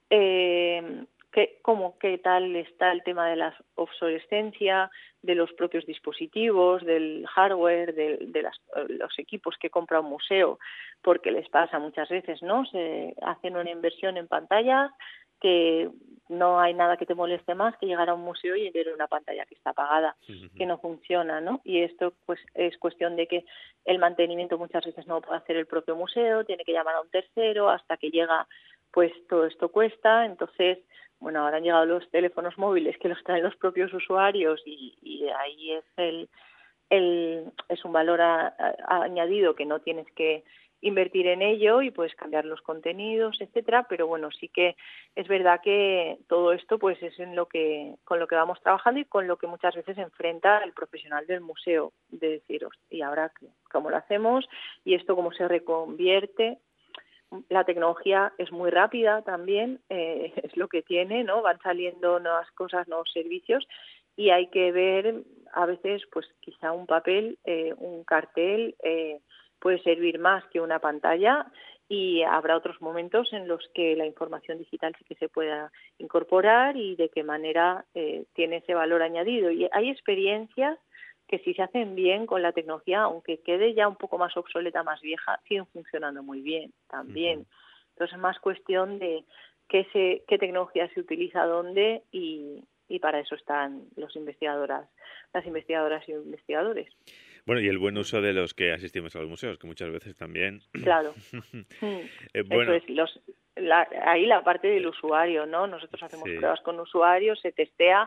¿Qué tal está el tema de la obsolescencia de los propios dispositivos, del hardware, de los equipos que compra un museo? Porque les pasa muchas veces, ¿no? Se hacen una inversión en pantallas que no hay nada que te moleste más que llegar a un museo y ver una pantalla que está apagada, que no funciona, ¿no? Y esto pues es cuestión de que el mantenimiento muchas veces no lo puede hacer el propio museo, tiene que llamar a un tercero, hasta que llega, pues todo esto cuesta. Entonces, bueno, ahora han llegado los teléfonos móviles que los traen los propios usuarios, y ahí es un valor añadido, que no tienes que invertir en ello y puedes cambiar los contenidos, etcétera, pero bueno, sí que es verdad que todo esto pues es con lo que vamos trabajando y con lo que muchas veces enfrenta el profesional del museo, de decir, ¿y ahora cómo lo hacemos? Y esto cómo se reconvierte. La tecnología es muy rápida también, es lo que tiene, ¿no? Van saliendo nuevas cosas, nuevos servicios, y hay que ver a veces pues quizá un papel, un cartel puede servir más que una pantalla, y habrá otros momentos en los que la información digital sí que se pueda incorporar y de qué manera tiene ese valor añadido. Y hay experiencias que si se hacen bien con la tecnología, aunque quede ya un poco más obsoleta, más vieja, siguen funcionando muy bien también. Entonces es más cuestión de qué tecnología se utiliza dónde, y para eso están las investigadoras y investigadores. Bueno, y el buen uso de los que asistimos a los museos, que muchas veces también... Claro. Bueno. Eso es, ahí la parte del usuario, ¿no? Nosotros hacemos pruebas con usuarios, se testea,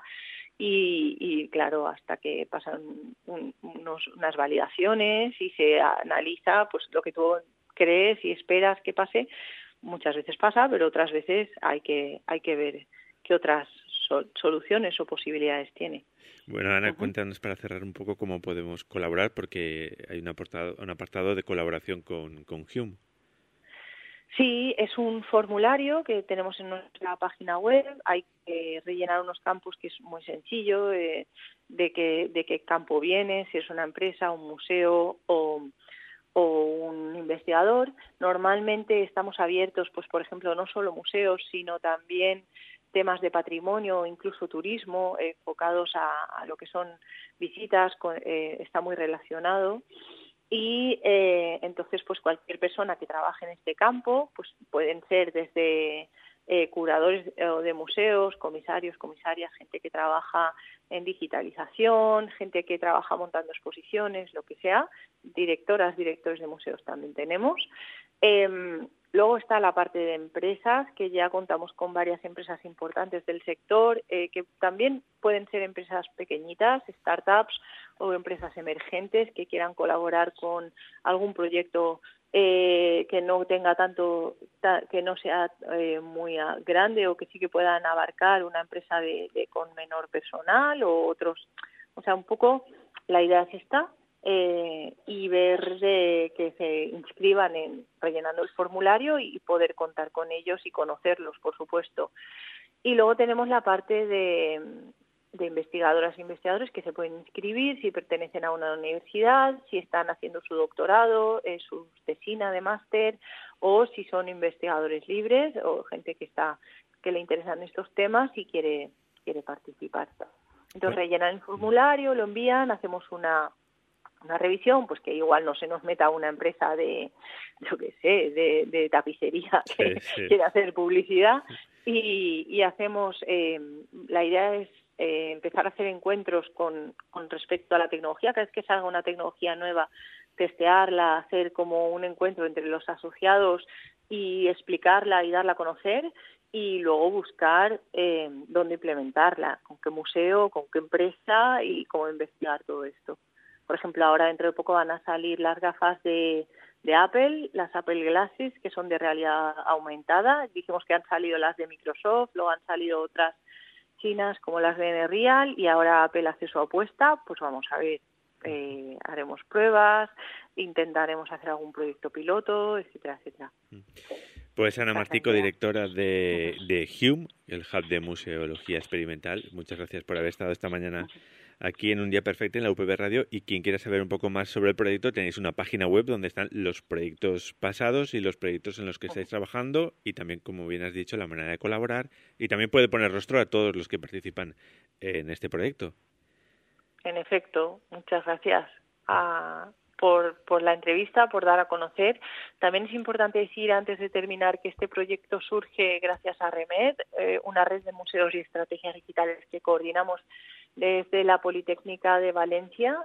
y claro, hasta que pasan unas validaciones y se analiza pues lo que tú crees y esperas que pase. Muchas veces pasa, pero otras veces hay que ver qué otras soluciones o posibilidades tiene. Bueno, Ana, cuéntanos para cerrar un poco cómo podemos colaborar, porque hay un apartado de colaboración con Hume. Sí, es un formulario que tenemos en nuestra página web. Hay que rellenar unos campos que es muy sencillo, de qué campo viene, si es una empresa, un museo o un investigador. Normalmente estamos abiertos, pues por ejemplo, no solo museos, sino también temas de patrimonio o incluso turismo enfocados a lo que son visitas, está muy relacionado. Y entonces pues cualquier persona que trabaje en este campo, pues pueden ser desde curadores de museos, comisarios, comisarias, gente que trabaja en digitalización, gente que trabaja montando exposiciones, lo que sea, directores de museos también tenemos. Luego está la parte de empresas, que ya contamos con varias empresas importantes del sector, que también pueden ser empresas pequeñitas, startups o empresas emergentes que quieran colaborar con algún proyecto que no tenga que no sea muy grande, o que sí que puedan abarcar una empresa con menor personal o otros. O sea, un poco la idea es esta. Y ver que se inscriban rellenando el formulario y poder contar con ellos y conocerlos, por supuesto. Y luego tenemos la parte de investigadoras e investigadores que se pueden inscribir si pertenecen a una universidad, si están haciendo su doctorado, su tesina de máster, o si son investigadores libres o gente que le interesan estos temas y quiere participar. Entonces rellenan el formulario, lo envían, hacemos una revisión, pues que igual no se nos meta una empresa de tapicería que quiere hacer publicidad, y hacemos, la idea es empezar a hacer encuentros con respecto a la tecnología. Cada vez que salga una tecnología nueva, testearla, hacer como un encuentro entre los asociados y explicarla y darla a conocer, y luego buscar dónde implementarla, con qué museo, con qué empresa y cómo investigar todo esto. Por ejemplo, ahora dentro de poco van a salir las gafas de Apple, las Apple Glasses, que son de realidad aumentada. Dijimos que han salido las de Microsoft, luego han salido otras chinas como las de Nreal, y ahora Apple hace su apuesta. Pues vamos a ver, haremos pruebas, intentaremos hacer algún proyecto piloto, etcétera, etcétera. Pues Ana Martico, directora de Hume, el Hub de Museología Experimental. Muchas gracias por haber estado esta mañana aquí en Un Día Perfecto en la UPV Radio. Y quien quiera saber un poco más sobre el proyecto, tenéis una página web donde están los proyectos pasados y los proyectos en los que estáis trabajando, y también, como bien has dicho, la manera de colaborar, y también puede poner rostro a todos los que participan en este proyecto. En efecto, muchas gracias por la entrevista, por dar a conocer. También es importante decir, antes de terminar, que este proyecto surge gracias a REMED, una red de museos y estrategias digitales que coordinamos desde la Politécnica de Valencia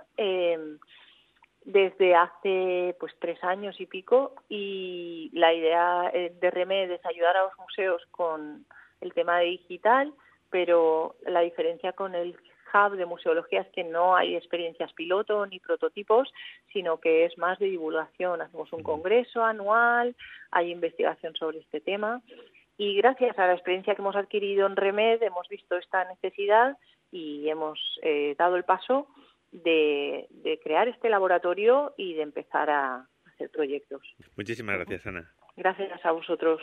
desde hace 3 años y pico, y la idea de REMED es ayudar a los museos con el tema de digital, pero la diferencia con el hub de museología es que no hay experiencias piloto ni prototipos, sino que es más de divulgación. Hacemos un congreso anual, hay investigación sobre este tema y gracias a la experiencia que hemos adquirido en REMED hemos visto esta necesidad y hemos dado el paso de crear este laboratorio y de empezar a hacer proyectos. Muchísimas gracias, Ana. Gracias a vosotros.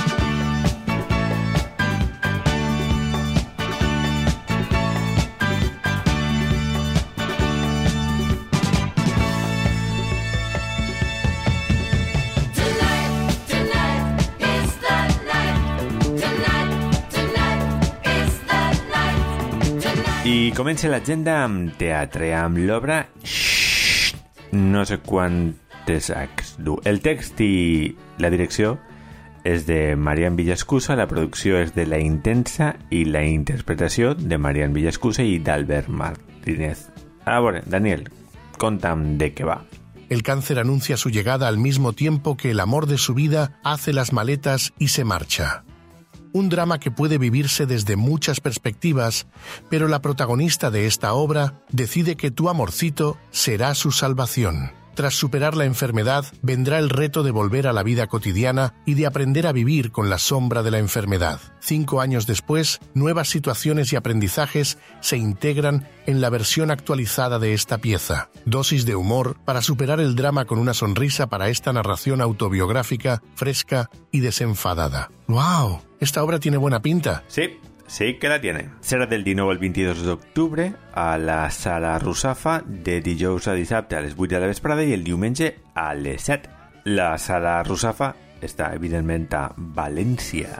I comença l'agenda amb teatre, amb l'obra no sé quantes acts du. El text i la direcció és de Marian Villascusa, la producció és de La Intensa i la interpretació de Marian Villascusa i d'Albert Martínez. A veure, Daniel, conta'm de què va. El cáncer anuncia su llegada al mismo tiempo que el amor de su vida hace las maletas y se marcha. Un drama que puede vivirse desde muchas perspectivas, pero la protagonista de esta obra decide que tu amorcito será su salvación. Tras superar la enfermedad, vendrá el reto de volver a la vida cotidiana y de aprender a vivir con la sombra de la enfermedad. 5 años después, nuevas situaciones y aprendizajes se integran en la versión actualizada de esta pieza. Dosis de humor para superar el drama con una sonrisa para esta narración autobiográfica, fresca y desenfadada. ¡Wow! Esta obra tiene buena pinta. Sí que la tiene. Serà del 19 al 22 d'octubre a la Sala Russafa, de dijous a dissabte a les 8 de la vesprada i el diumenge a les 7. La Sala Russafa està, evidentment, a València.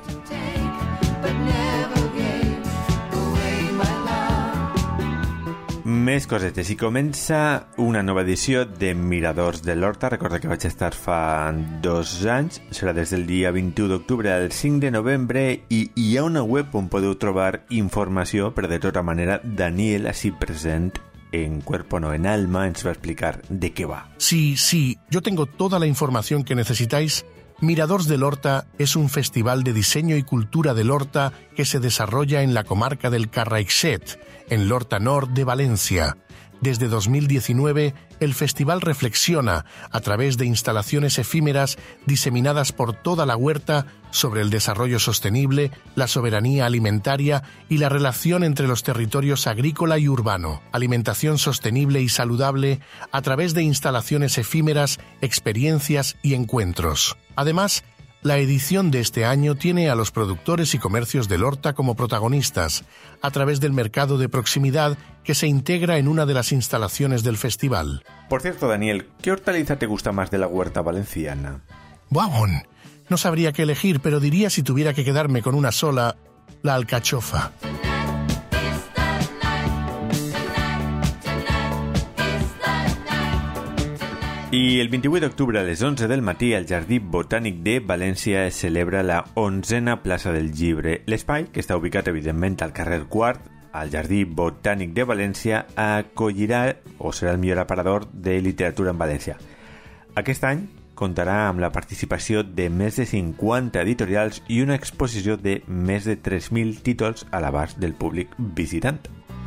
Més cosetes. I comença una nova edició de Miradors de l'Horta. Recorda que vaig estar fa 2 anys. Serà des del dia 21 d'octubre al 5 de novembre i hi ha una web on podeu trobar informació, però de tota manera Daniel, així present en Cuerpo no en Alma, ens va explicar de què va. Sí, yo tengo toda la información que necesitáis. Miradors del Horta es un festival de diseño y cultura del Horta que se desarrolla en la comarca del Carraixet, en l'Horta Nord de Valencia. Desde 2019, el festival reflexiona, a través de instalaciones efímeras diseminadas por toda la huerta, sobre el desarrollo sostenible, la soberanía alimentaria y la relación entre los territorios agrícola y urbano, alimentación sostenible y saludable, a través de instalaciones efímeras, experiencias y encuentros. Además, la edición de este año tiene a los productores y comercios del Horta como protagonistas, a través del mercado de proximidad que se integra en una de las instalaciones del festival. Por cierto, Daniel, ¿qué hortaliza te gusta más de la huerta valenciana? ¡Wow! No sabría qué elegir, pero diría, si tuviera que quedarme con una sola, la alcachofa. I el 28 d'octubre a les 11 del matí al Jardí Botànic de València es celebra la 11a Plaça del Llibre. L'espai, que està ubicat evidentment al carrer Quart, al Jardí Botànic de València, acollirà o serà el millor aparador de literatura en València. Aquest any comptarà amb la participació de més de 50 editorials i una exposició de més de 3.000 títols a l'abast del públic visitant.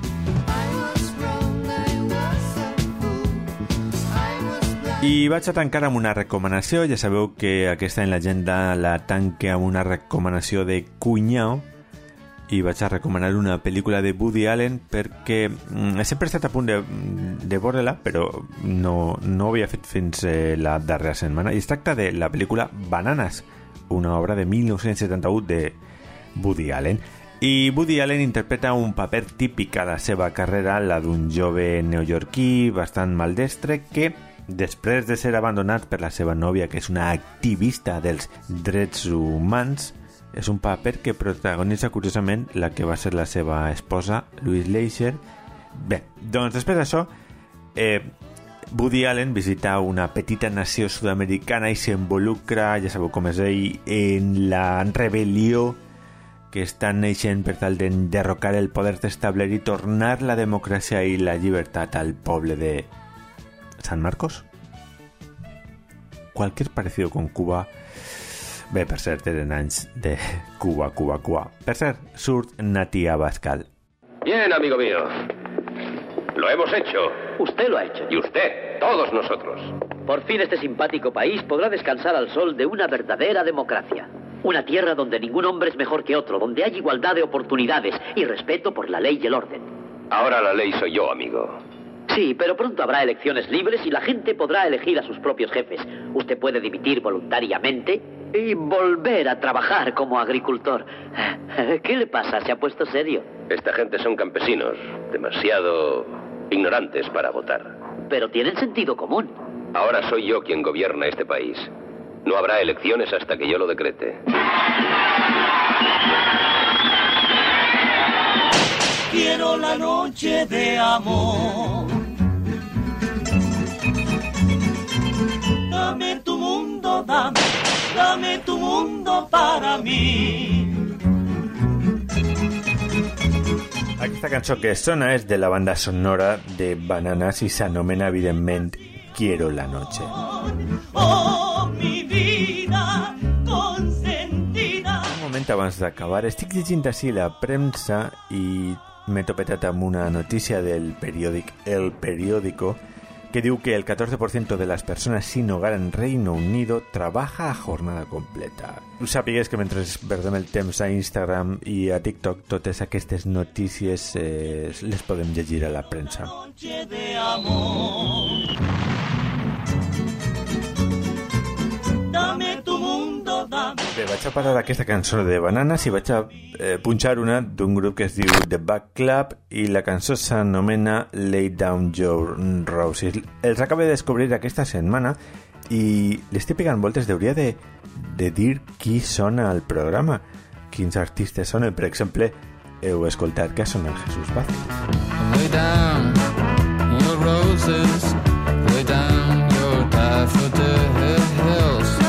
I vaig a tancar amb una recomanació. Ja sabeu que aquesta en l'agenda la tanque amb una recomanació de Cunyao i vaig a recomanar una pel·lícula de Woody Allen perquè sempre he estat a punt de veure-la, però no ho havia fet fins la darrera setmana. I es tracta de la pel·lícula Bananas, una obra de 1971 de Woody Allen. I Woody Allen interpreta un paper típic a la seva carrera, la d'un jove neoyorquí bastant maldestre que, després de ser abandonat per la seva nòvia, que és una activista dels drets humans, és un paper que protagonitza curiosament la que va ser la seva esposa, Louise Leisure. Bé, doncs després d'això, Woody Allen visita una petita nació sud-americana i s'involucra, ja sabeu com és ell, en la rebel·lió que està naixent per tal d'enderrocar el poder d'establir i tornar la democràcia i la llibertat al poble de San Marcos. Cualquier parecido con Cuba. Bé, per cert, eren anys de Cuba. Per cert, surt Nati Abascal. Bien, amigo mío. Lo hemos hecho. Usted lo ha hecho. Y usted, todos nosotros. Por fin este simpático país podrá descansar al sol de una verdadera democracia. Una tierra donde ningún hombre es mejor que otro, donde hay igualdad de oportunidades y respeto por la ley y el orden. Ahora la ley soy yo, amigo. Sí, pero pronto habrá elecciones libres y la gente podrá elegir a sus propios jefes. Usted puede dimitir voluntariamente y volver a trabajar como agricultor. ¿Qué le pasa? ¿Se ha puesto serio? Esta gente son campesinos, demasiado ignorantes para votar. Pero tienen sentido común. Ahora soy yo quien gobierna este país. No habrá elecciones hasta que yo lo decrete. Quiero la noche de amor. Dame tu mundo, dame tu mundo para mí. Aquesta cançó que sona és de la banda sonora de Bananas i s'anomena, evidentment, Quiero la noche. Oh, mi vida consentida. Un moment abans d'acabar, estic llegint així la premsa i m'he topetat amb una notícia del periòdic El Periódico que diu que el 14% de las personas sin hogar en Reino Unido trabaja a jornada completa. Sàpigues que mentre perdem el temps a Instagram i a TikTok, totes aquestes notícies les podem llegir a la premsa. Noche de amor. Dame tu mundo, dame. Bé, vaig a parar aquesta cançó de Bananas i vaig a punxar una d'un grup que es diu The Back Club i la cançó s'anomena Lay Down Your Roses. Els acabo de descobrir aquesta setmana i l'estic pegant voltes. Hauria de dir qui sona al programa, quins artistes sonen. Per exemple, heu escoltat que sona el Jesús Vázquez. Lay down your roses, lay down your daffodils.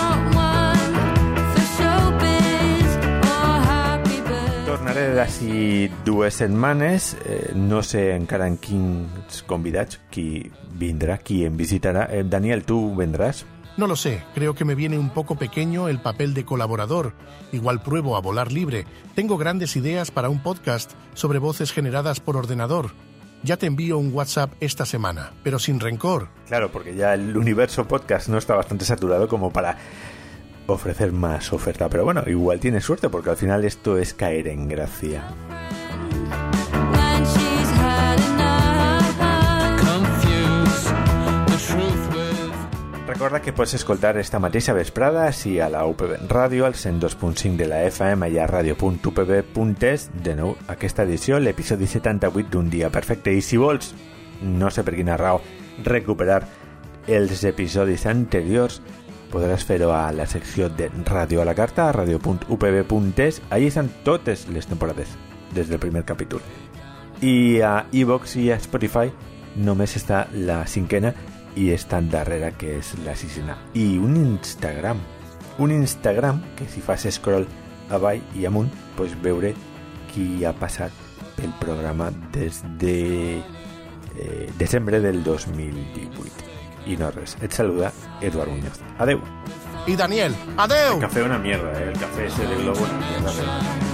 Tornaré d'ací 2 setmanes, no sé encara en quins convidats, qui vindrà, qui em visitarà. Daniel, ¿tú vendrás? No lo sé, creo que me viene un poco pequeño el papel de colaborador. Igual pruebo a volar libre. Tengo grandes ideas para un podcast sobre voces generadas por ordenador. Ya te envío un WhatsApp esta semana, pero sin rencor. Claro, porque ya el universo podcast no está bastante saturado como para ofrecer más oferta. Pero bueno, igual tienes suerte porque al final esto es caer en gracia. Recorda que pots escoltar esta mateixa vesprada així a la UPB Ràdio, al 102.5 de la FM i a radio.upb.es. De nou, aquesta edició, l'episodi 78 d'un dia perfecte. I si vols, no sé per quina raó, recuperar els episodis anteriors, podràs fer-ho a la secció de Ràdio a la Carta, a radio.upb.es. Allí estan totes les temporades, des del primer capítol. I a iVoox i a Spotify només està la 5ª i és tan darrere, que és la 6ª. I un Instagram que si fas scroll avall i amunt pots veure qui ha passat pel programa des de desembre del 2018. I no res, et saluda Eduard Muñoz. Adeu. Y Daniel, adeu. El café una mierda, el café ese de Globo una mierda.